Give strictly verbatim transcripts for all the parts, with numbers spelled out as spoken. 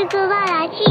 宿場ラジ。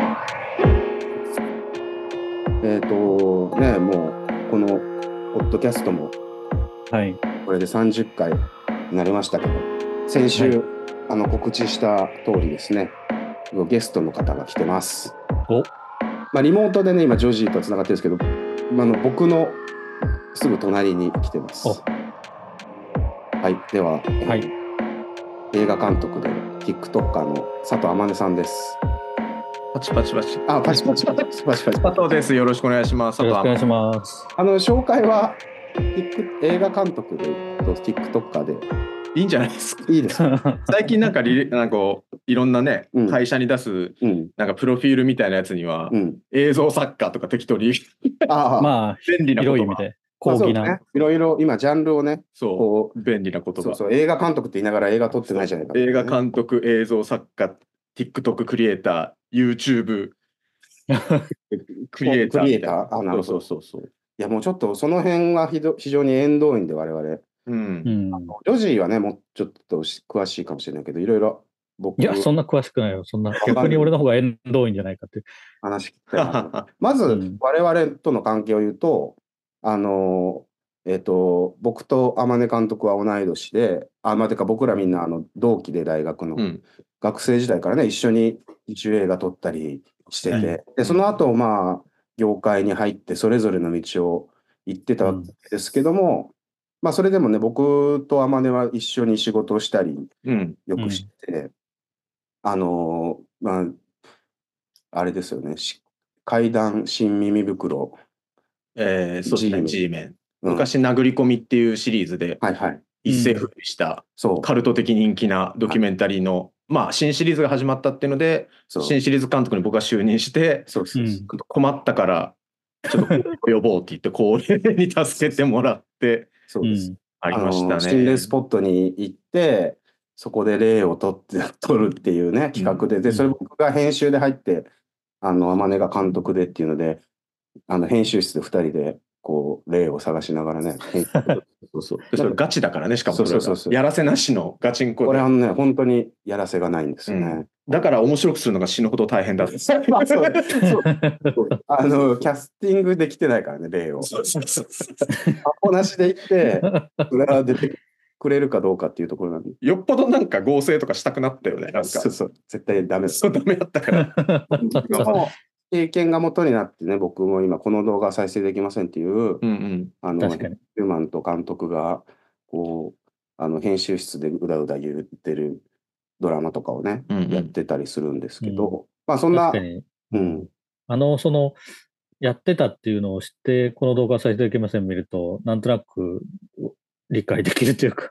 えっ、とね、もうこのポッドキャストもはい。 これでさんじゅっかいになりましたけど、先週、 はいあの告知した通りですね、ゲストの方が来てます。 お、 まあ、リモートでね、今ジョージーとつながってるんですけど、あの僕のすぐ隣に来てます。 おはい、では、えーはい映画監督で TikToker の佐藤天音さんです。 パチパチパチ。 あ、パチパチパチパチパチ。 佐藤です。よろしくお願いします。 よろしくお願いしす。 ます。 あの紹介は Tik 映画監督でと TikToker でいいんじゃないですか。 いいですか？ 最近なんかリなんかこういろんなね、 うん会社に出すうんなんかプロフィールみたいなやつには、 うん。 映像作家とか適当にああ、 まあ、 便利な言葉。 広い意味で、 まあ講義な。 そうね。いろいろ今ジャンルをね、 そこう便利な言葉。 うそうそう映画監督って言いながら映画撮ってないじゃないか、 映画監督、映像作家、TikTok クリエイター、YouTube クリエイタークリエイタみたいな。 ー。あ、なるほど。 そうそうそうそう。 いやもうちょっとその辺はひど非常に縁遠いんで我々。 うんう。ん。 ジョジーはねもうちょっと詳しいかもしれないけど、いろいろ僕いや、そんな詳しくないよ。そんな、逆に俺の方が縁遠いんじゃないかって。 話聞きたいなと。まず、 うん我々との関係を言うと、あの、えっと、僕と天音監督は同い年で、あ、まあ、てか僕らみんなあの同期で大学の、 うん学生時代からね、一緒に一応映画撮ったりしてて、 はいで、その後、まあ、業界に入って、それぞれの道を行ってたわけですけども、まあ、それでもね、僕と天音は一緒に仕事をしたり、 うんよくして、あの、まあ、あれですよね、し怪談新耳袋。 えー、そうですね、 G G メン。 うん昔、殴り込みっていうシリーズではいはい。 一世風靡したそう。 カルト的人気なドキュメンタリーの、まあ、新シリーズが始まったっていうので、 そう新シリーズ監督に僕が就任して、 そうそうそう。 困ったから、ちょっと呼ぼうって言って、高齢に助けてもらって、 そうです。 うんありましたの心霊ね。 スポットに行ってそこで霊を撮って撮るっていうね企画で、でそれ僕が編集で入ってあの天音が監督でっていうので、あの編集室でふたりでこう霊を探しながらねそうそう。でそれガチだからね、しかもそれそうそうそうそうがやらせなしのガチンコでこれあのね本当にやらせがないんですよね、 うんだから面白くするのが死ぬほど大変だって。 まあそうそうあのキャスティングできてないからね霊をそうそうそう箱なしで行ってそれが出てくれるかどうかっていうところなんでよっぽどなんか合成とかしたくなったよね。なんかそうそう絶対ダメですそうダメだったから。 その経験が元になってね、僕も今この動画再生できませんっていう、 うんうん。 あの、 確かにヒューマンと監督が、こう、あの、編集室でうだうだ言ってるドラマとかをね、 うんうんやってたりするんですけど、 うまあそんな確か、に。 うん、 あの、その、やってたっていうのを知って、この動画を再生できません見ると、なんとなく理解できるというか。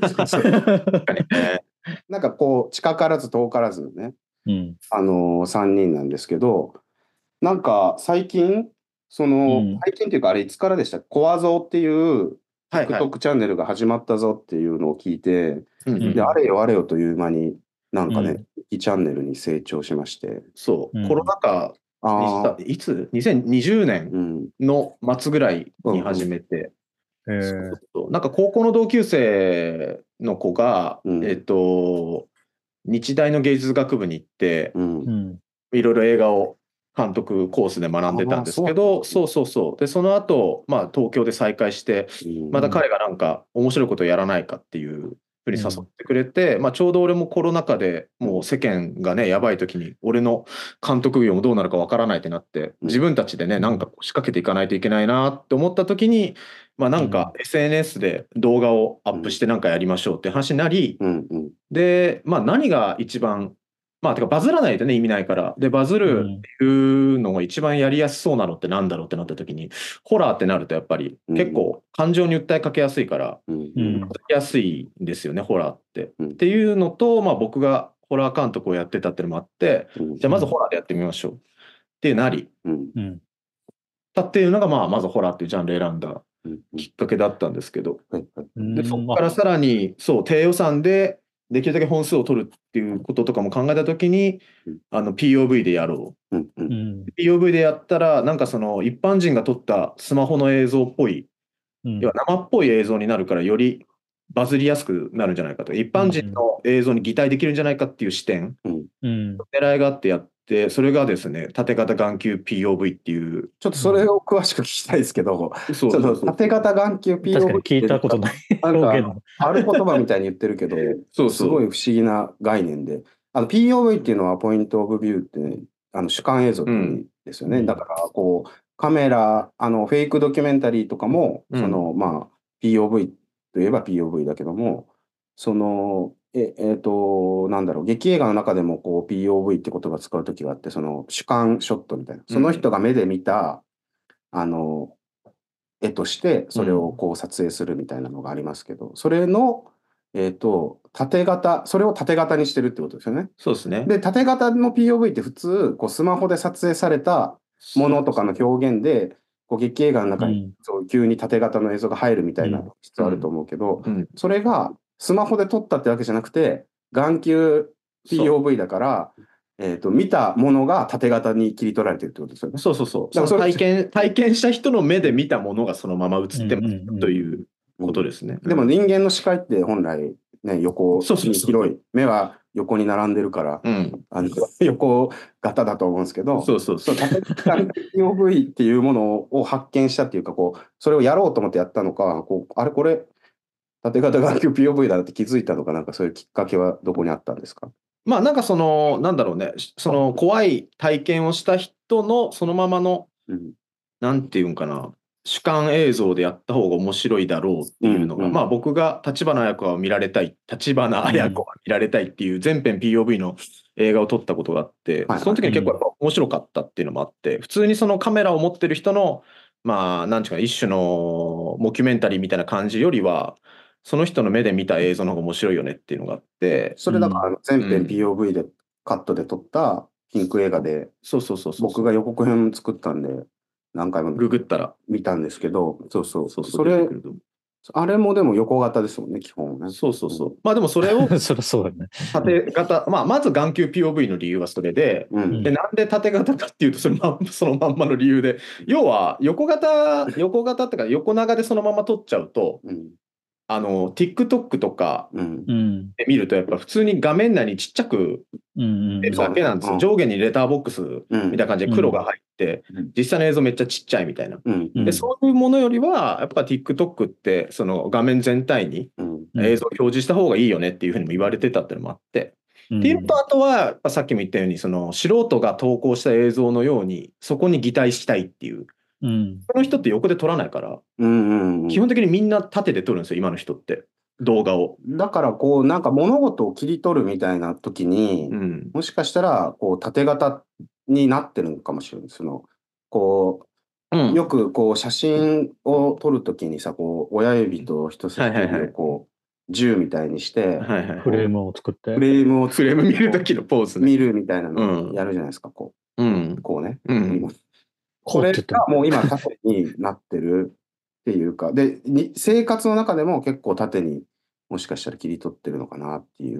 ねなんかこう、近からず遠からずのね、 うん。 あのー、さんにんなんですけど、なんか最近、その、 うん最近っていうかあれいつからでしたっけ、コアゾーっていうはいはい。 TikTok チャンネルが始まったぞっていうのを聞いて、 うんうんで、あれよあれよという間に、なんかね、 うんいちチャンネルに成長しまして。 そう、 うんコロナ禍にしああ、 た、いつ ?にせんにじゅうねんうん。 の末ぐらいに始めて、 えーそうそうなんか高校の同級生の子が、 うんえっと、日大の芸術学部に行って、 うんう。ん。 いろいろ映画を監督コースで学んでたんですけど、そうそうそう。で、その後、まあ、東京で再会して、 うんまた彼がなんか面白いことをやらないかっていうふうに誘ってくれて、まあ、ちょうど俺もコロナ禍でもう世間がね、やばい時に、俺の監督業もどうなるかわからないってなって、自分たちでね、なんかこう仕掛けていかないといけないなって思った時に、まあ、なんか エスエヌエス で動画をアップしてなんかやりましょうって話になり、 うんうんで、まあ、何が一番、まあ、てかバズらないとね、意味ないから。で、バズるっていうのが一番やりやすそうなのってなんだろうってなった時に、ホラーってなるとやっぱりうん結構感情に訴えかけやすいから、 うんううんん。 やりやすいんですよね、ホラーって。 うんっていうのと、まあ、僕がホラー監督をやってたっていうのもあって、 うんじゃあまずホラーでやってみましょうってなりうんうん。 たっていうのが、まあ、まずホラーっていうジャンル選んだうんきっかけだったんですけど、 はいはいで、そこからさらに、そう、低予算でできるだけ本数を取るっていうこととかも考えたときにうん、 あの ピーオーブイ でやろうんううんん。 う。ピーオーブイ でやったら、なんかその一般人が撮ったスマホの映像っぽい、 うん要は生っぽい映像になるから、よりバズりやすくなるんじゃないかと、一般人の映像に擬態できるんじゃないかっていう視点、 うん。 狙いがあってやって、それがですね、縦型眼球 ピーオーブイ っていう、 ちょっとそれを詳しく聞きたいですけど、 そうそうちょっそうと縦型眼球 ピーオーブイ確かに聞いたことないなん表現か、ある言葉みたいに言ってるけど、 そうすごいそう。 不思議な概念で、あの ピーオーブイ っていうのはポイントオブビューって、あの主観映像って意味ですよね。 うんだから、こう、カメラ、あの、フェイクドキュメンタリーとかも、 うんその、まあ、ピーオーブイ といえば ピーオーブイ だけども、その、え、えっと、なんだろう、劇映画の中でもこう ピーオーブイ って言葉を使うときがあって、その主観ショットみたいな、その人が目で見た、あの、絵としてそれをこう撮影するみたいなのがありますけど、それの、えっと、縦型、それを縦型にしてるってことですよね。 そうですね。 で、縦型の ピーオーブイ って普通、こうスマホで撮影されたものとかの表現で、こう劇映画の中にそう急に縦型の映像が入るみたいな必要あると思うけど、 うん、 それがスマホで撮ったってわけじゃなくて、眼球 ピーオーブイ だから、えっと、見たものが縦型に切り取られてるってことですよね。 そうそうそう。 だからそれその体験、体験した人の目で見たものがそのまま映ってますうんうんうんということですね。 でも人間の視界って本来ね、横そうそうそうに広い。目は横に並んでるから、 うん、 あの横型だと思うんですけど、 そうそうそう。 縦型 ピーオーブイ っていうものを発見したっていうか、こう、それをやろうと思ってやったのか、こう、あれこれ、縦型眼球 ピーオーブイ だって気づいたのか、なんかそういうきっかけはどこにあったんですか？ まあなんかその、なんだろうね、その怖い体験をした人のそのままの、 うん、 なんていうんかな、主観映像でやった方が面白いだろうっていうのが、 うんうん、 まあ僕が立花彩子は見られたい、立花彩子は見られたいっていう全編 ピーオーブイ の映画を撮ったことがあって、 はいはい、 その時に結構やっぱ面白かったっていうのもあって、普通にそのカメラを持ってる人の、まあなんていうか、一種のモキュメンタリーみたいな感じよりは、その人の目で見た映像の方が面白いよねっていうのがあって、 それだから全編うんピーオーブイ でカットで撮ったピンク映画で、 そうそうそうそう。 僕が予告編作ったんで、何回もググったら。 見たんですけど、そうそう、 そうそうそれ出てくると思うあれもでも横型ですもんね、基本ね。 そうそうそう。まあでもそれをそりゃそうだね。 縦型、まあまず眼球 ピーオーブイ の理由はそれで、 うん。 で、なんで縦型かっていうとそのまんそのまんまの理由で、要は横型、横型ってか横長でそのまま撮っちゃうと、 うん。 あの、TikTok とかうん。 うん。 で見るとやっぱ普通に画面内にちっちゃくうん出るだけなんですよ。 うん上下にレターボックスうん。 みたいな感じで黒が入って、 うん実際の映像めっちゃちっちゃいみたいな。 うん。 うんで、そういうものよりは、やっぱ TikTok ってその画面全体にうん。 映像を表示した方がいいよねっていうふうにも言われてたっていうのもあって。 うんっていうのと、あとは、やっぱさっきも言ったように、その素人が投稿した映像のように、そこに擬態したいっていう。 うん。 その人って横で撮らないから、 うん。うん。 基本的にみんな縦で撮るんですよ、今の人って。動画を。 だからこう、なんか物事を切り取るみたいな時に、 うん。 もしかしたら、こう、縦型になってるのかもしれない。その、こうんう、よくこう、写真を撮るときにさ、こう、親指と人差しはいはいはい指をこう、銃みたいにして、 はいはい。 フレームを作って。 フレームをフレーム見るときのポーズね。 見るみたいなのうんをやるじゃないですか、こうんう、。こうね。 うん。 これこうって言ってもがもう今縦になってるっていうか、で、に生活の中でも結構縦にもしかしたら切り取ってるのかなっていう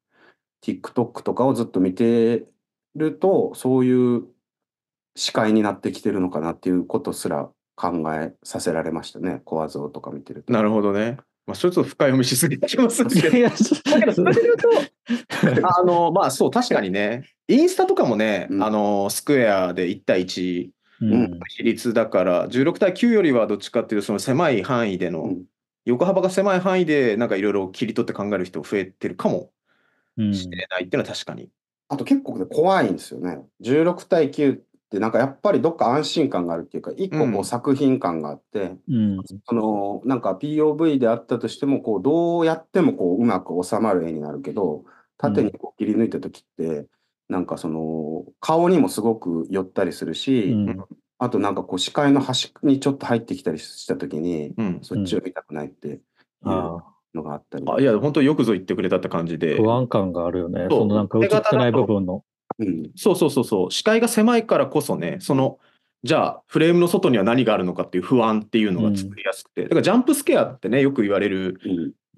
、TikTok とかをずっと見てると、そういう視界になってきてるのかなっていうことすら考えさせられましたね、コア像とか見てると。 なるほどね。まあ、それちょっと深読みしすぎてきますけど。 いやだけど、それで言うと、あの、まあそう、確かにね、インスタとかもね、 うんあの、スクエアでいち対いちうん。 比率だから、じゅうろく対きゅうよりはどっちかっていうと、その狭い範囲での、 うん横幅が狭い範囲で、なんかいろいろ切り取って考える人増えてるかもうん。 しれないっていうのは確かに。 あと結構ね怖いんですよね。じゅうろく対きゅうってなんかやっぱりどっか安心感があるっていうか、一個こうんう作品感があって、 うん。 そのなんか ピーオーブイ であったとしても、こうどうやってもこううまく収まる絵になるけど、縦にこう切り抜いた時って、なんかその顔にもすごく寄ったりするし、 うん。 あとなんかこう視界の端にちょっと入ってきたりした時に、 うん。 そっちを見たくないっていうああ、 のがあったり。 あ、いや、本当よくぞ言ってくれたって感じで。 不安感があるよね。 そうそのなんか映ってない部分の。 うんそうそうそうそう。視界が狭いからこそね、その、じゃあ、フレームの外には何があるのかっていう不安っていうのが作りやすくて。だから、ジャンプスケアってね、よく言われるうん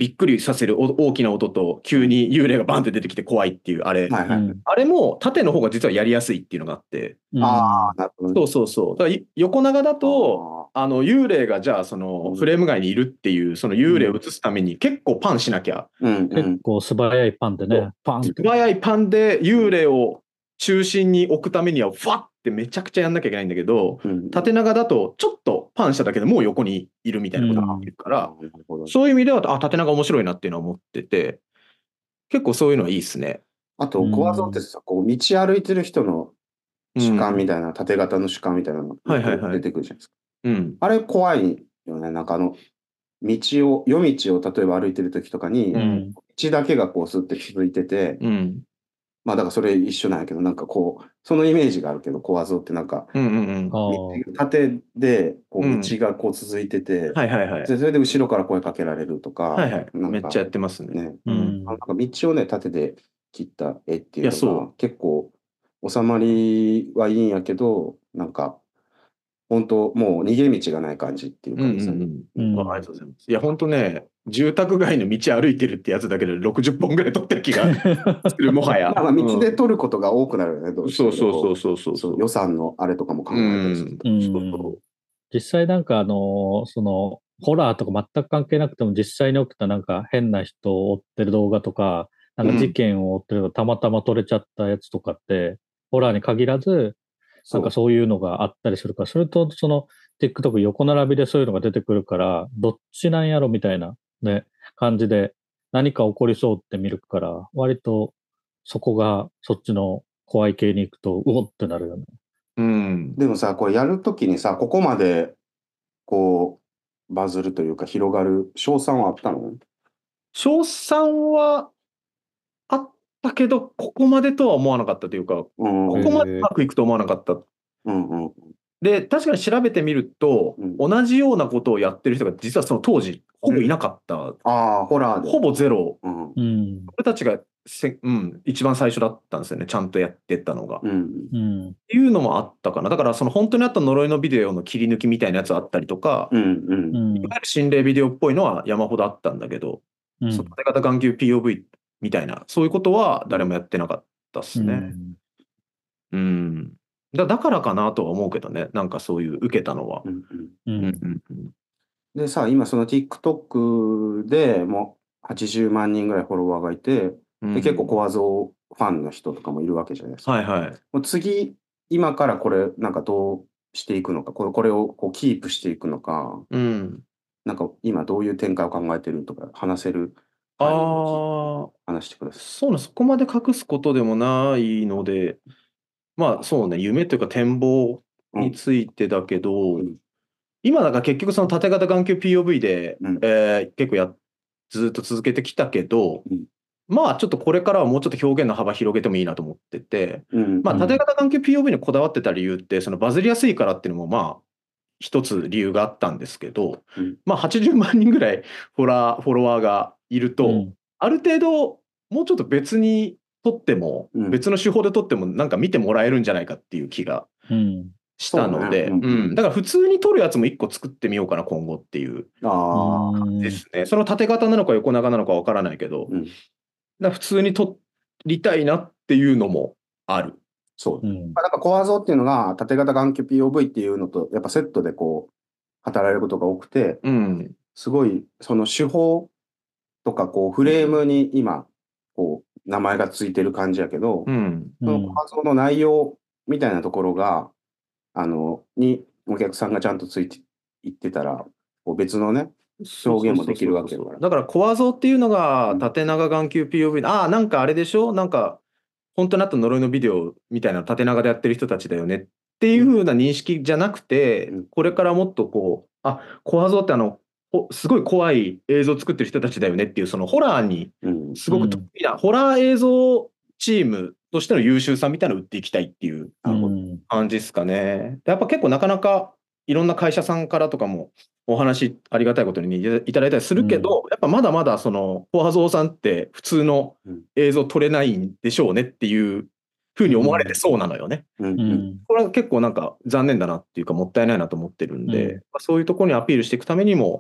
びっくりさせるお大きな音と、急に幽霊がバンって出てきて怖いっていう、あれ、 はいはい。 うんあれも縦の方が実はやりやすいっていうのがあって、 うんああ、なるほどね。 そうそうそう。だからい横長だと、あの幽霊がじゃあそのフレーム外にいるっていう、その幽霊を映すために結構パンしなきゃ、 うんう結ん。 構素早いパンでね、パンって。 素早いパンで幽霊を中心に置くためには、ふわってめちゃくちゃやんなきゃいけないんだけど、 うん縦長だとちょっとパンしただけでもう横にいるみたいなことができるから、 なるほど。 そういう意味では、あ、縦長面白いなっていうのは思ってて、結構そういうのはいいですね。 あと、小技ってさ、こう、道歩いてる人の主観みたいな、縦型の主観みたいなのはいはいはい出てくるじゃないですか。 うん。 あれ怖いよね。なんかあの、道を、夜道を例えば歩いてる時とかに、 うん道だけがこうスッて続いてて、 うん。 まあだからそれ一緒なんやけど、なんかこう、そのイメージがあるけど、小技ってなんか、 うんうんうん。 あー縦でこううん道がこう続いてて、 はいはいはい。 でそれで後ろから声かけられるとか、 はいはい。 なんかめっちゃやってますね。 ね、 うんなんか道をね、縦で切った絵っていういやそのが結構収まりはいいんやけど、なんか本当もう逃げ道がない感じっていううんうんかですね。 うんうん。あありがとうございます。いや、本当ね、住宅街の道歩いてるってやつだけでろくじゅっぽんぐらい撮ってる気がする、もはや。 まあまあ道で撮ることが多くなるよね、どうんうしてもそうそうそうそうそうそう予算のあれとかも考えたりすると。 うんそうそう実際なんかあの、その、ホラーとか全く関係なくても実際に起きたなんか変な人を追ってる動画とか、なんか事件を追ってるのたまたま撮れちゃったやつとかって、ホラーに限らず、 そうんなかそういうのがあったりするから、それとその TikTok 横並びでそういうのが出てくるから、どっちなんやろみたいなね、感じで何か起こりそうって見るから、割とそこがそっちの怖い系に行くと、うおってなるよね。 うん。 でもさ、これやるときにさ、ここまでこうバズるというか広がる賞賛はあったの？ 賞賛はあったけど、ここまでとは思わなかったというか、 うんここまでうまくいくと思わなかった。 うんうんで、確かに調べてみると、 うん同じようなことをやってる人が実はその当時、ほぼいなかった。 ああ、ホラーで。 ほぼゼロ。 うんうん。 俺たちがせ、うん、一番最初だったんですよね。ちゃんとやってったのが。っうんうん。 ていうのもあったかな。だから、その本当にあった呪いのビデオの切り抜きみたいなやつあったりとか、 うんううんん。 いわゆる心霊ビデオっぽいのは山ほどあったんだけど、 うんその縦型眼球 ピーオーブイ みたいな、そういうことは誰もやってなかったっすね。 うんうん。だだからかなとは思うけどね。なんかそういう受けたのはう。んうんううんん。 うんうんでさ、今その TikTok でもうはちじゅうまん人ぐらいフォロワーがいて、 うんで結構コアゾファンの人とかもいるわけじゃないですか。 はいはい。 もう次、今からこれなんかどうしていくのか、これこれをこうキープしていくのか、 うん。 なんか今どういう展開を考えてるとか話せるあ範囲をあ、 話してください。 そうね、そこまで隠すことでもないので、まあそうね、夢というか展望についてだけど、 うん今だから結局その縦型眼球 ピーオーブイ で、 うんえー結構やずっと続けてきたけど、 うんまあちょっとこれからはもうちょっと表現の幅広げてもいいなと思ってて、 うんまあ縦型眼球 ピーオーブイ にこだわってた理由って、そのバズりやすいからっていうのもまあ一つ理由があったんですけど、 うんまあはちじゅうまん人ぐらいフォラフォロワーがいると、 うんある程度もうちょっと別に撮っても、 うん別の手法で撮ってもなんか見てもらえるんじゃないかっていう気がうん。 したので、 そうねうんうんだから普通に撮るやつも一個作ってみようかな今後っていうああ、 ですね。その縦型なのか横長なのかわからないけど、 うんだから普通に撮りたいなっていうのもある。 そう。 うんまあ、なんかコアゾっていうのが縦型眼球 ピーオーブイ っていうのとやっぱセットでこう語られることが多くて、 うん。 すごいその手法とかこうフレームに今こう名前がついてる感じやけど、 うん。 そのコアゾの内容みたいなところがあのにお客さんがちゃんとついていってたらこう別のね表現もできるわけだから。 だからコア像っていうのが縦長眼球 ピーオーブイ、ああ、なんかあれでしょなんか本当にあった呪いのビデオみたいな縦長でやってる人たちだよねっていう風な認識じゃなくて、 うんこれからもっとこう、あ、コア像ってあの、ほすごい怖い映像を作ってる人たちだよねっていう、そのホラーにうんすごく得意な、ホラー映像チームとしての優秀さみたいなのを売っていきたいっていううん感じですかね。でやっぱ結構なかなかいろんな会社さんからとかもお話ありがたいことにいただいたりするけど、やっぱまだまだそのコアゾウさんって普通の映像撮れないんでしょうねっていうふうに思われてそうなのよね。 うんううんんこれは結構なんか残念だなっていうかもったいないなと思ってるんで、 うんまあそういうところにアピールしていくためにも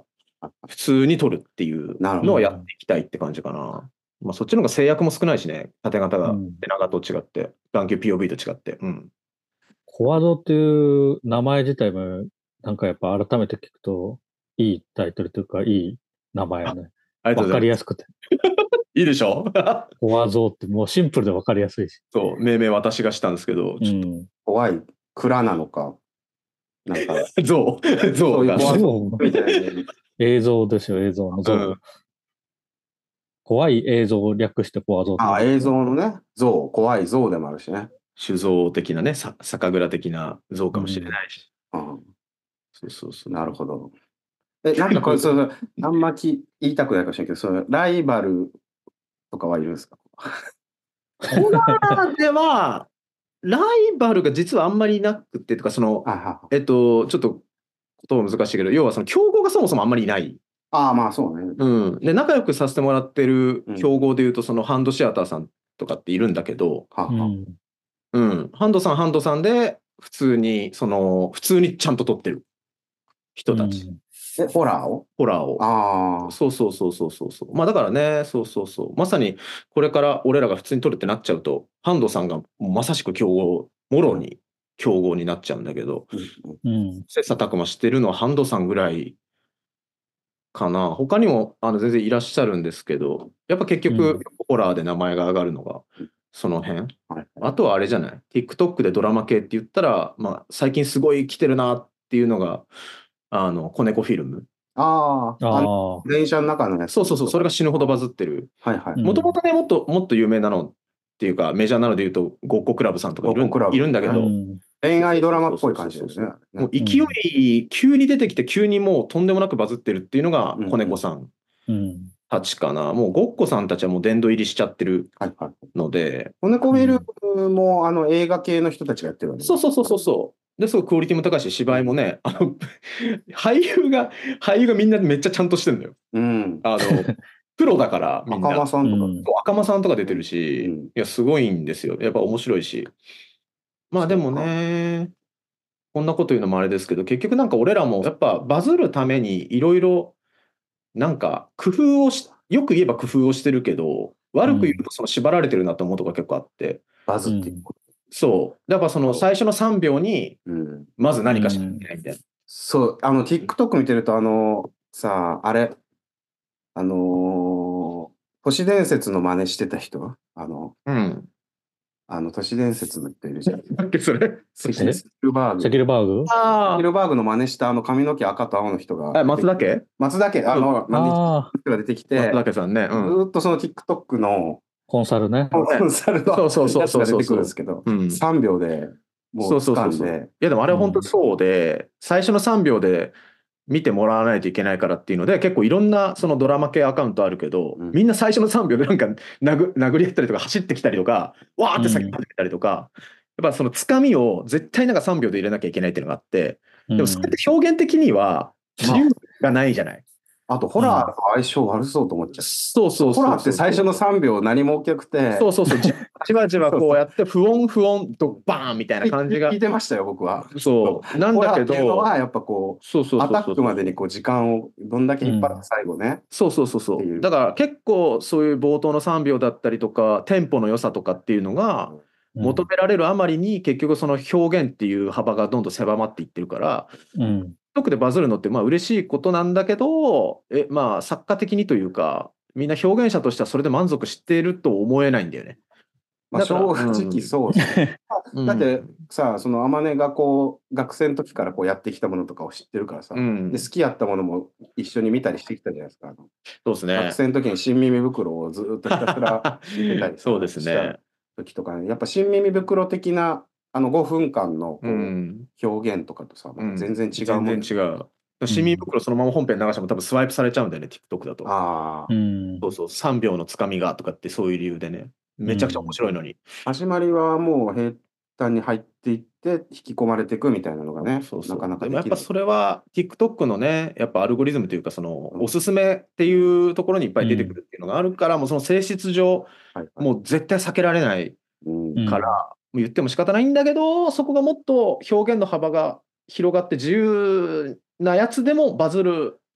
普通に撮るっていうなるほどのをやっていきたいって感じかな。まあ、そっちの方が制約も少ないしね、縦型がうん手長と違って、眼球 ピーオーブイ と違って。うん。 コワゾっていう名前自体も、なんかやっぱ改めて聞くと、いいタイトルというか、いい名前やね。わありがとうございます。 かりやすくて。 いいでしょコワゾってもうシンプルでわかりやすいし。 そう、命名私がしたんですけど、ちょっうん。 怖い蔵なのか、なんか、 と、象、象が。 そういうそうみたいなイメージ。 映像ですよ、映像の像。 うん怖い映像を略してコワゾってああ、映像のね、像、怖い像でもあるしね。 酒造的なね、さ酒蔵的な像かもしれないし。 うん、 そうそうそう。 なるほど。え、なんかこれ、その、あんまき言いたくないかもしれないけど、そのライバルとかはいるんですか？ ホラーでは、ライバルが実はあんまりいなくて、とか、その、 あはえっと、ちょっと言葉難しいけど、要はその競合がそもそもあんまりいない。 ああ、まあそうね。 うん。で、仲良くさせてもらってるうん競合でいうと、そのハンドシアターさんとかっているんだけど、 ははうん。 うん。ハンドさん、ハンドさんで、普通に、その、普通にちゃんと撮ってる人たち。 うんえ、ホラーをホラーを。 ああ、 そうそうそうそうそうそう。まあだからね、そうそうそう。まさにこれから俺らが普通に撮るってなっちゃうと、ハンドさんがもうまさしく競合、もろに競合になっちゃうんだけど、 うんうん。 切磋琢磨してるのはハンドさんぐらいかな。他にもあの全然いらっしゃるんですけど、やっぱ結うん局ホラーで名前が上がるのがその辺。 はいあとはあれじゃない ?TikTok でドラマ系って言ったら、まあ最近すごい来てるなっていうのが、あの、子猫フィルム。 ああ、あのああ。 電車の中のやつ。 そうそうそう、それが死ぬほどバズってる。 はいはい。 うんもともとね、もっと、もっと有名なのっていうか、メジャーなので言うと、ごっこクラブさんとかいるごっこクラブいるんだけど、 うん。 恋愛ドラマっぽい感じですね。 もう勢い、急に出てきて、急にもうとんでもなくバズってるっていうのがうん、 子猫さんうん。 たちかな。もうごっこさんたちはもう殿堂入りしちゃってるはいはい。 ので、 子猫フィルムも、あの、映画系の人たちがやってるわけそうそうそうそうそう。で、すごいクオリティも高いし、芝居もね、あの、俳優が、俳優がみんなめっちゃちゃんとしてるのよ。 うん。 あの、プロだから、みんな。 赤間さんとか。 うんそう赤間さんとか出てるし、 うんいや、すごいんですよ。やっぱ面白いし。まあでもね、こんなこと言うのもあれですけど、結局なんか俺らもやっぱバズるためにいろいろなんか工夫をし、よく言えば工夫をしてるけど、悪く言うとその縛られてるなと思うとこが結構あって、 バズっていうこそう。だからその最初のさんびょうにと。うん。 まず何かしなきゃいけないみたいな。 そう、あの、TikTok 見てると、あの、さあ、あれ、あのー都市伝説の真似してた人あの、 うん。 あの、都市伝説の人いるじゃん。 だっけ、それ。 セキルバーグ。 セキルバーグあセキルバーグの真似したあの髪の毛赤と青の人が。 あ。松田家松田家、あの、真似したああ、 人が出てきて、 松田家さんね。 ずうん。 ーっとその TikTok のコンサルね。 コンサルのそうそうそうやつそうそうが出てくるんですけど、 うんさんびょうでもそううそうそ掴うんそう。いで、 やでもあれ本当そうで、最初のさんびょうで見てもらわないといけないからっていうので、結構いろんなそのドラマ系アカウントあるけど、 うんみんな最初のさんびょうでなんか殴殴り合ったりとか走ってきたりとか、わーって先に走ってきたりとか、やっぱそのつかみを絶対なんかさんびょうで入れなきゃいけないっていうのがあって、でもそれって表現的には自由がないじゃない。 あとホラーと相性悪そうと思っちゃう。 そうそうそうそう。 ホラーって最初のさんびょう何も起きなくて、 そうそうそう。じじわじわこうやって、不穏不穏とバーンみたいな感じが聞い。てましたよ、僕は。 そう。なんだけホラーっていうのど、 はやっぱこう、 そうそうそうそう。 アタックまでにこう時間をどんだけ引っ張って最後ね。 そうそうそうそっていうう。だから結構そういう冒頭のさんびょうだったりとか、テンポの良さとかっていうのが求められるあまりに、結局その表現っていう幅がどんどん狭まっていってるから、 うん。 TikTok でバズるのってまあ嬉しいことなんだけど、え、まあ作家的にというか、みんな表現者としてはそれで満足していると思えないんだよね。 まあ、 だから正直そうですね。 うんだってさ、その天音がこう、学生の時からこうやってきたものとかを知ってるからさ、 うんで好きやったものも一緒に見たりしてきたじゃないですか。あのそうですね学。生の時に新耳袋をずっとひたすら見てたりそうですねした時とかね、やっぱ新耳袋的なあのごふんかんのこう、 うん。 表現とかとさ、また全然違うもん、 全然違う。市民袋そのまま本編流しても多分スワイプされちゃうんだよね、TikTok だと。 ああ、 うん。 そうそう、さんびょうのつかみがとかってそういう理由でね。めちゃくちゃ面白いのに。 始まりはもう平坦に入っていって引き込まれていくみたいなのがね、 そうそう。 なかなかでもやっできる。 ぱそれは TikTok のね、やっぱアルゴリズムというか、そのうんおすすめっていうところにいっぱい出てくるっていうのがあるから、もうその性質上、 はいはい、 もう絶対避けられないうんうんから、もう言っても仕方ないんだけど、そこがもっと表現の幅が広がって自由なやつでもバズる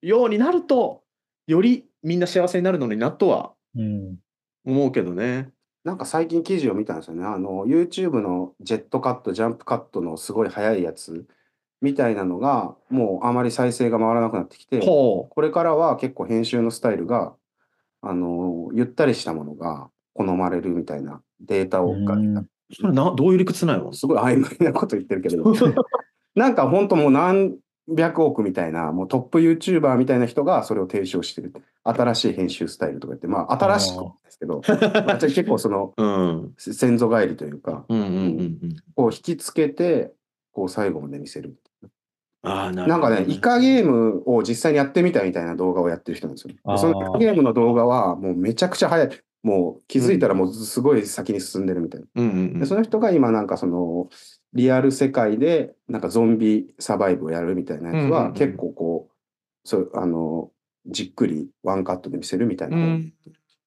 ようになると、よりみんな幸せになるのになとはうん。 思うけどね。 なんか最近記事を見たんですよね。あの、YouTube のジェットカット、ジャンプカットのすごい速いやつみたいなのが、もうあまり再生が回らなくなってきて、 ほこれからは結構編集のスタイルが、あの、ゆったりしたものが好まれるみたいなデータを、がうん。 う。それな、どういう理屈なんやろ。 すごい曖昧なこと言ってるけど、なんか本当もう何百億みたいな、もうトップ YouTuber みたいな人がそれを提唱してる。新しい編集スタイルとか言って、まあ新しくないですけど、まあ、結構そのうん。 先祖返りというか、 うんうんうんうん。 こう引きつけて、こう最後まで見せる。 ああ、なるなんかね、 ほどね。 イカゲームを実際にやってみたみたいな動画をやってる人なんですよ。でそのイカゲームの動画はもうめちゃくちゃ早い。もう気づいたらもうすごい先に進んでるみたいな。 うんうんうん。 でその人が今なんかそのリアル世界でなんかゾンビサバイブをやるみたいなやつうんうんうんは結構こう、そう、あの、じっくりワンカットで見せるみたいな方。 うん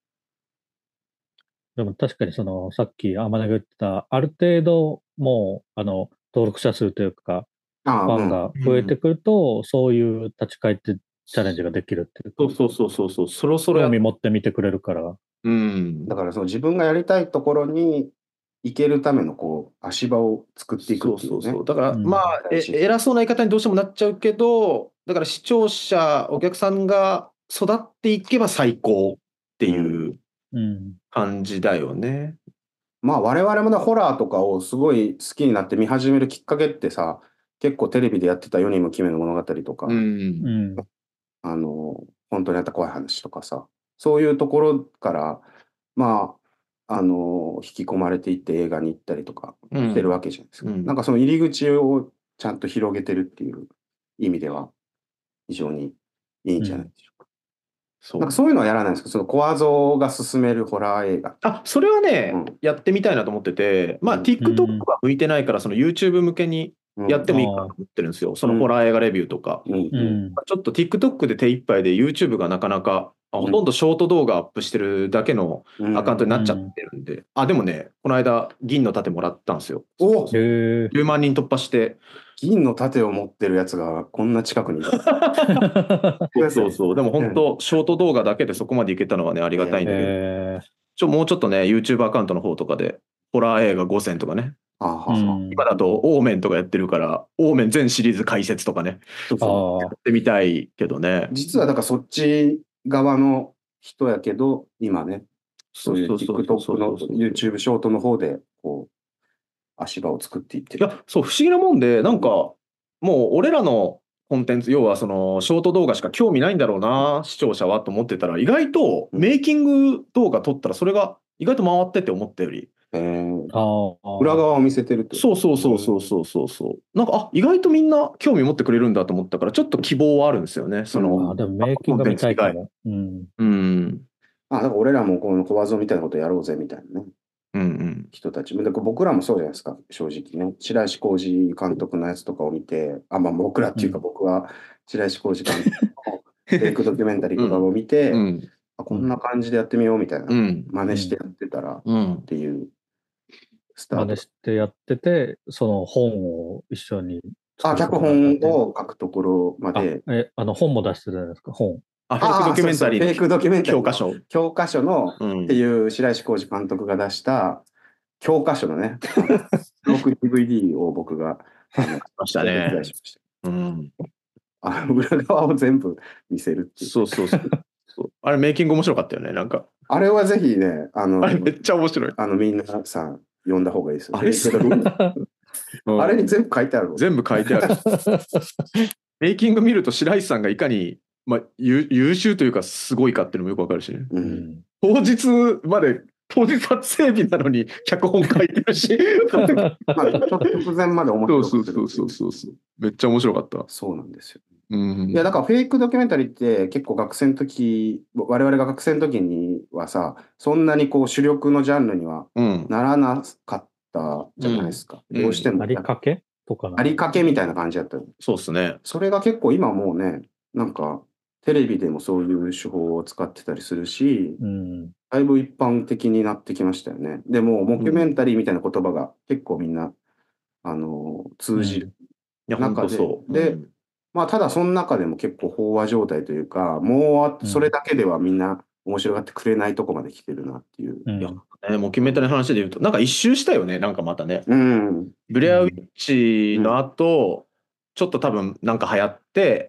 でも確かにその、さっき天音が言ってた、ある程度もう、あの、登録者数というか、 ああ、 ファンうん。 が増えてくると、そういう立ち返ってチャレンジができるっていうか、 そうそうそうそうそう。そろそろや興味持って見てくれるから。 うん。 だからその自分がやりたいところに行けるためのこう足場を作っていくっていねそうそううそう。。だから、 うんまあ、え、偉そうな言い方にどうしてもなっちゃうけど、だから視聴者、お客さんが育っていけば最高っていううん。 感じだよね。 まあ我々もね、ホラーとかをすごい好きになって見始めるきっかけってさ、結構テレビでやってたよにんの奇妙な物語とか、 うん。 うん。 あの、本当にあった怖い話とかさ、そういうところから、まあ、あの、引き込まれていって映画に行ったりとかしてるわけじゃないですか。 うんなんかその入り口をちゃんと広げてるっていう意味では、非常にいいんじゃないでしょうか。 そうなんかそういうのはやらないんですか、そのコア像が進めるホラー映画。 あ、それはね、 うんやってみたいなと思ってて、まあ、 うん TikTok は向いてないから、その YouTube 向けにうんやってもいいかなと思ってるんですよ。そのホラー映画レビューとか。 うんううんん。 ちょっと TikTok で手一杯で YouTube がなかなか、あうんほとんどショート動画アップしてるだけのうんアカウントになっちゃってるんで。あ、でもね、この間、銀の盾もらったんですよ。 おへえ。 じゅうまん人突破して。 銀の盾を持ってるやつがこんな近くにいる。 そうそうそう。でも本当、ショート動画だけでそこまでいけたのはね、ありがたいんだけど、 へえ。 ちょもうちょっとね、YouTube アカウントの方とかで、ホラー映画ごせんとかね。 ああ、 うはあはあん。 今だと、オーメンとかやってるから、オーメン全シリーズ解説とかね、 そうそうああ。 やってみたいけどね。 実はだからそっち側の人やけど、今ね、そういう TikTok の YouTube ショートの方で、こう、足場を作っていってる。 いや、そう、不思議なもんで、なんか、もう俺らのコンテンツ、要はその、ショート動画しか興味ないんだろうな、視聴者はと思ってたら、意外とメイキング動画撮ったら、それが意外と回ってって思ったより。 えーああ。 裏側を見せてるってこと。 そうそうそうそうそうそうそう。なんか、あ、意外とみんな興味持ってくれるんだと思ったから、ちょっと希望はあるんですよね。その、 あ、でもメイキング見たいかも。うん。 うん。 あ、だから俺らもこの小技みたいなことやろうぜみたいなね、 うんうん。 人たち。で僕らもそうじゃないですか、正直ね。白石浩二監督のやつとかを見て、あ、まあ僕らっていうかうん僕は白石浩二監督のフェイクドキュメンタリーとかを見て、 うん。 あこんな感じでやってみようみたいな、 うん。 真似してやってたらっうん。 ていうスタート真似。してやってて、その本を一緒にあ、脚本を書くところまあで。 え、あの本も出してるじゃないですか、本。 あ、フェイクドキュメンタリーあそうそうフェイクドキュメンタリーの教科書。 教科書のうんっていう白石浩二監督が出した教科書のね、ロック ディーブイディー を僕があのましたお手ね伝いしました。 うん。 あの裏側を全部見せるっていう。 そうそうそう。そうあれ、メイキング面白かったよね、なんか。 あれはぜひね、あの、 あれ、めっちゃ面白い。 あのみんなさん読んだ方がいいですよ。 あれすごいあれに全部書いてあるの。 全部書いてある。メイキング見ると白石さんがいかに、まあ、優優秀というかすごいかっていうのもよくわかるしね。 う。 うんん。 当日まで、当日撮影日なのに脚本書いてるし。 まあ、ちょっと直前まで面そう白くするそうそうそうそうそう。めっちゃ面白かった。 そうなんですよ。 うん。 いや、だからフェイクドキュメンタリーって結構学生の時、我々が学生の時にはさ、そんなにこう主力のジャンルにはうん。 ならなかったじゃないですか。 うんどうしても。 ありかけとかな。 ありかけみたいな感じだったよ。 そうっすね。 それが結構今もうね、なんかテレビでもそういう手法を使ってたりするし、 うん。 だいぶ一般的になってきましたよね。でも、モキュメンタリーみたいな言葉が結構みんな、あの、通じるいや、本中で、 当そう。 でうんまあ、ただその中でも結構飽和状態というか、もうあうんそれだけではみんな面白がってくれないとこまで来てるなっていう。 うんいや、ね、モキュメンタリーの話で言うと、なんか一周したよね、なんかまたね。 うん。 ブレアウィッチの後、ちょっと多分なんか流行って、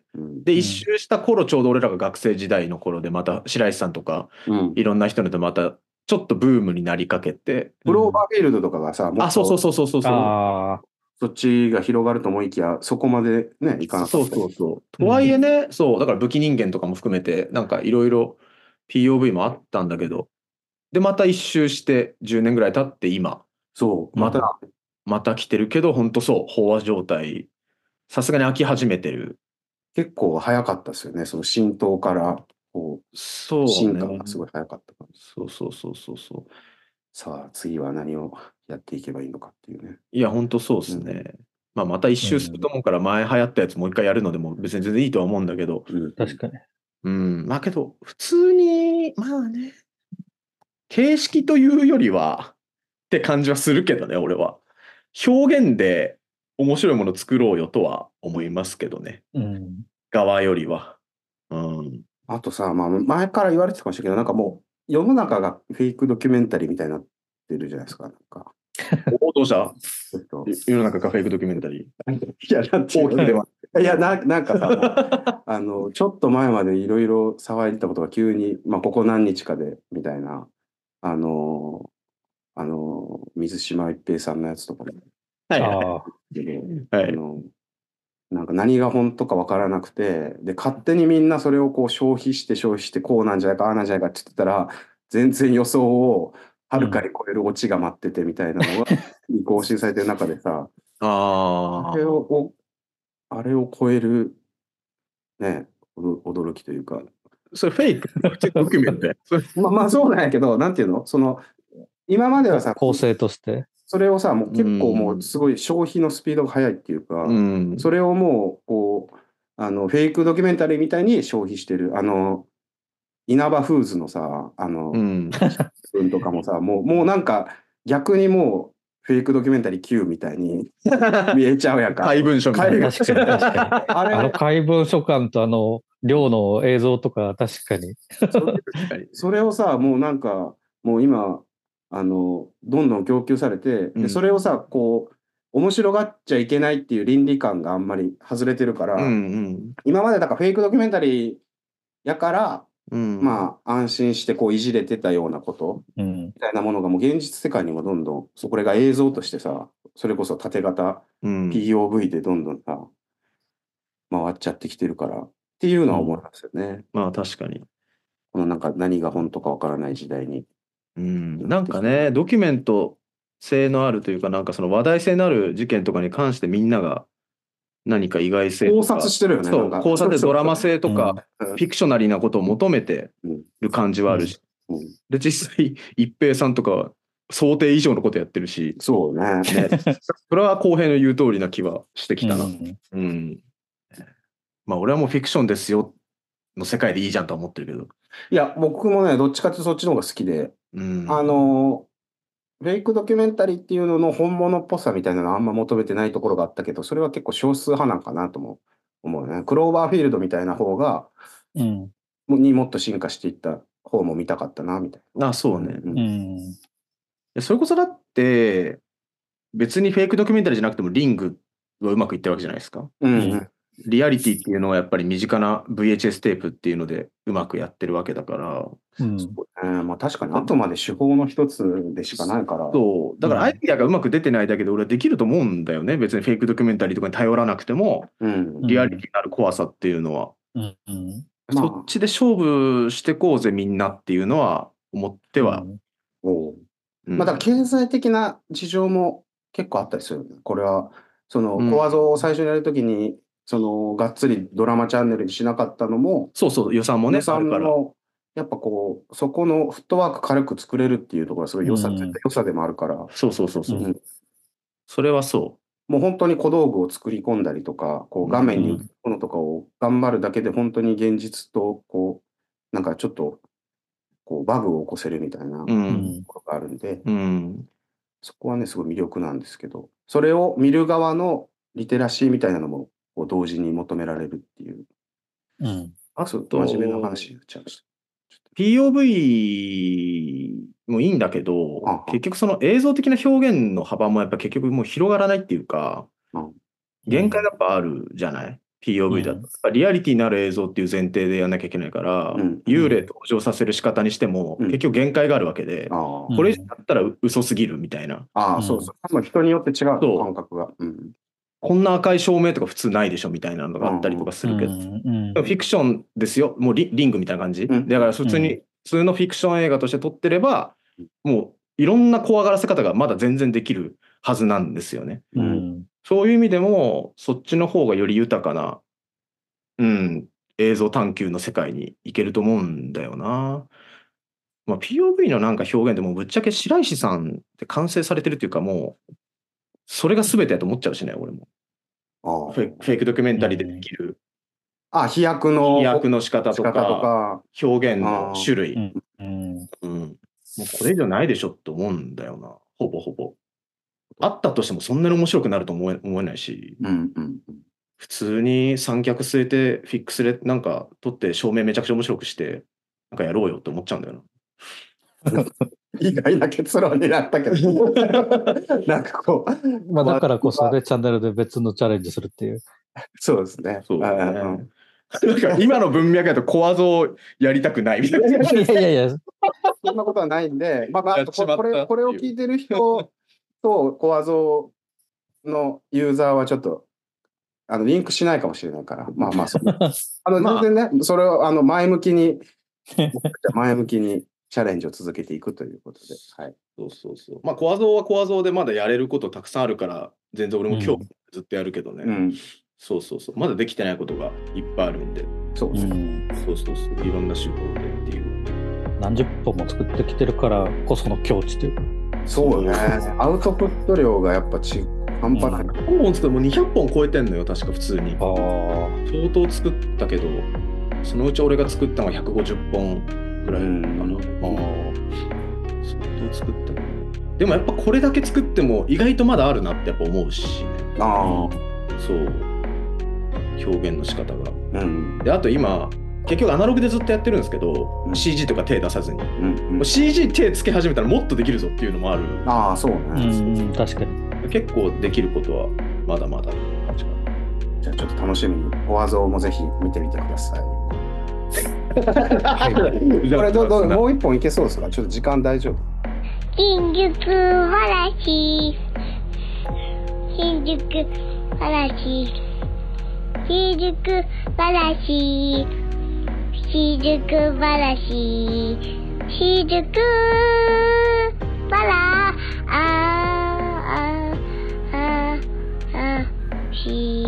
うん。 で、 うん一周した頃、ちょうど俺らが学生時代の頃で、また白石さんとか、 うん。 いろんな人のとまた、ちょっとブームになりかけて、 クローバーフィールドとかがさ、もあ、 っそうそうとそうそうそう。 ああ、 そっちが広がると思いきや、そこまでね、いかなかそうった。 そうそう。とはいえね、そう、だから武器人間とかも含めて、なんかいろいろ ピーオーブイ もあったんだけど、で、また一周してじゅうねんぐらい経って今、 そう、また、 また来てるけど、本当そう、飽和状態、さすがに飽き始めてる。 結構早かったですよね。その浸透から、こう、 そう進ね。 化がすごい早かったから。 そうそうそうそうそう。 さあ、次は何をやっていけばいいのかっていうね。 いや、本当そうですね。まあ、また一周すると思うから、前流行ったやつもう一回やるのでも別に全然いいとは思うんだけど、 うん。 確かに。 うん、まあけど、普通に、まあね、形式というよりは、って感じはするけどね、俺は。表現で面白いもの作ろうよとは思いますけどね。 うん。 側よりは。うん。 あとさ、まあ、前から言われてたかもしれないけど、なんかもう、世の中がフェイクドキュメンタリーみたいになってるじゃないですか。なんか、 おどうしたちょっと。 世の中がフェイクドキュメンタリー。 いや、なんていうの大きく出まいや、な、なんかさ、もうあの、ちょっと前までいろいろ騒いでたことが急に、まあ、ここ何日かで、みたいな、あの、あの、水島一平さんのやつとかね、 はいあはあ、 い。 あはい。 の、なんか何が本当かわからなくて、で、勝手にみんなそれをこう消費して消費して、こうなんじゃないか、ああなんじゃないかって言ってたら、全然予想をはるかに超えるオチが待っててみたいなのが、更新されてる中でさ、 ああれを、あれを超える、ね、驚驚きというか、 あ。それフェイク普通にドキュメントや。それまあまあそうなんやけど、なんていうのその、今まではさ、 構成として。 それをさ、もう結構もううんすごい消費のスピードが速いっていうか、 うん。 それをもう、こう、あの、フェイクドキュメンタリーみたいに消費してる。あの、稲葉フーズのさ、あの、 うん。 うんとかもさ、もう、もうなんか、逆にもう、フェイクドキュメンタリー Q みたいに見えちゃうやんか。 怪文書みたいな。 怪確かに確かあれあの怪文書館とあの、寮の映像とか確かに。 それ確かに。 それをさ、もうなんか、もう今、あの、どんどん供給されて、 うんで、それをさ、こう、面白がっちゃいけないっていう倫理観があんまり外れてるから、 うんうん。 今までだからフェイクドキュメンタリーやから、 うん。 まあ、安心してこういじれてたようなことうん。 みたいなものがもう現実世界にもどんどん、そうこれが映像としてさ、それこそ縦型うん。 ピーオーブイ でどんどんさ、回っちゃってきてるからっていうのは思いますよね。 まあ確かに。 このなんか何が本当かわからない時代に。 うん。なんかね、ドキュメント性のあるというか、なんかその話題性のある事件とかに関してみんなが何か意外性と考か、 察してるよね。 そう、 なんか考察でドラマ性とか、 うんフィクショナリーなことを求めてうんる感じはあるし、 うんで、実際、一平さんとかは想定以上のことやってるし、 そうね。 ね、それは公平の言う通りな気はしてきたな。 うんうん。まあ、俺はもうフィクションですよの世界でいいじゃんとは思ってるけど。 いや、僕もね、どっちかっていうとそっちの方が好きで、 うん。 あの、フェイクドキュメンタリーっていうのの本物っぽさみたいなのはあんま求めてないところがあったけど、それは結構少数派なんかなとも思うね。クローバーフィールドみたいな方が、 うん。 もにもっと進化していった方も見たかったな、みたいな。 あ、そうね。 うんうん。 それこそだって、別にフェイクドキュメンタリーじゃなくてもリングはうまくいってるわけじゃないですか。 うんううんリアリティっていうのはやっぱり身近な ブイエイチエス テープっていうのでうまくやってるわけだから。 うん。 えーまあ、確かにあくまで手法の一つでしかないから。 そう。だからアイディアがうまく出てないだけで俺はできると思うんだよね。別にフェイクドキュメンタリーとかに頼らなくても、 うん。 リアリティになる怖さっていうのは、 うん。うん。 まあそっちで勝負してこうぜみんなっていうのは思っては。 おううんまあ、だから経済的な事情も結構あったりするよね。これは、その、 うん小技を最初にやるときに、その、がっつりドラマチャンネルにしなかったのも、 そうそう、予算もね、 予算あるから。 の、やっぱこう、そこのフットワーク軽く作れるっていうところがすごい良さ、 うん絶対良さでもあるから、 そうそうそうそう。 うんそれはそもう本当に小道具を作り込んだりとか、こう画面に映るものとかを頑張るだけで本当に現実と、こう、なんかちょっと、こう、バグを起こせるみたいなう。う。 とうんん。 ころがあるんで、 うん。 そこはね、すごい魅力なんですけど、それを見る側のリテラシーみたいなのもこう同時に求められるっていう。 うん。 あ、そう、真面目な話になっちゃいました。 ピーオーブイ もいいんだけどはは、 結局その映像的な表現の幅もやっぱ結局もう広がらないっていうか、 うん限界がやっぱあるじゃない、ピーオーブイ だと。 うんやっぱリアリティのある映像っていう前提でやんなきゃいけないから、 うん幽霊登場させる仕方にしても、 うん結局限界があるわけで、 あうんこれ以上だったら嘘すぎるみたいな。 あ、あうんあそうそう。多分人によって違うそう感覚が。うん。 こんな赤い照明とか普通ないでしょみたいなのがあったりとかするけど、 うんうんでもフィクションですよ。もうリリングみたいな感じ。 うんだから普通に、 う普通のフィクション映画として撮ってれば、もういろんな怖がらせ方がまだ全然できるはずなんですよね。 うんそういう意味でも、そっちの方がより豊かな、うん、映像探求の世界に行けると思うんだよな。まあ、ピーオーブイ のなんか表現でもぶっちゃけ白石さんって完成されてるっていうかもう、それが全てだと思っちゃうしね、俺も。 ああフェイクフェイクドキュメンタリーでできるあ、飛躍の飛躍の仕方と仕方とか、 か、 表現の種類。 うんうんうん、もうこれ以上ないでしょって思うんだよな、ほぼほぼ。あったとしてもそんなに面白くなると思え思えないし、 うんうん普通に三脚据えてフィックスでなんか撮って照明めちゃくちゃ面白くして、なんかやろうよって思っちゃうんだよな。 意外な結論になったけど、なんかこう、 まあだからこそね、チャンネルで別のチャレンジするっていう。 そうですね。 そうだね。 うんなんか今の文脈だと小技をやりたくないみたいな。 いやいやいや、 そんなことはないんで、まあ、まあ、 やっちまったこれ、これを聞いてる人とコアゾのユーザーはちょっと、あの、リンクしないかもしれないから、まあまあ、そあの、 まあ全然ね、それを、あの、前向きに、前向きにチャレンジを続けていくということで、はい。 そうそうそう。まあ小技は小技でまだやれることたくさんあるから、全然俺も今日ずっとやるけどね。 うん、 そうそうそう。まだできてないことがいっぱいあるんで。 うそうですね。 ん、 そうそうそう。いろんな手法でっていう。 何十本も作ってきてるからこその境地というか。 そうね。アウトプット量がやっぱち半端ない。 何本作るもうにひゃっぽん超えてんのよ、確か普通に。 ああ。 相当作ったけど、そのうち俺が作ったのがひゃくごじゅっぽんぐらいかな。 うん相当作ったけど。でもやっぱこれだけ作っても意外とまだあるなってやっぱ思うしね。 あそう。表現の仕方が。 あ、うん。 で、あと今、結局アナログでずっとやってるんですけど、 うんシージー とか手出さずに。 うんうん、 シージー 手つけ始めたらもっとできるぞっていうのもある。 ああ、そううね。 ん、確かに。 結構できることはまだまだっていう感じかな。 じゃあちょっと楽しみに、フォアゾーもぜひ見てみてください。これどどもう一本いけそうですか？ちょっと時間大丈夫？ 新宿話新宿話新宿話新宿話新宿バラああああし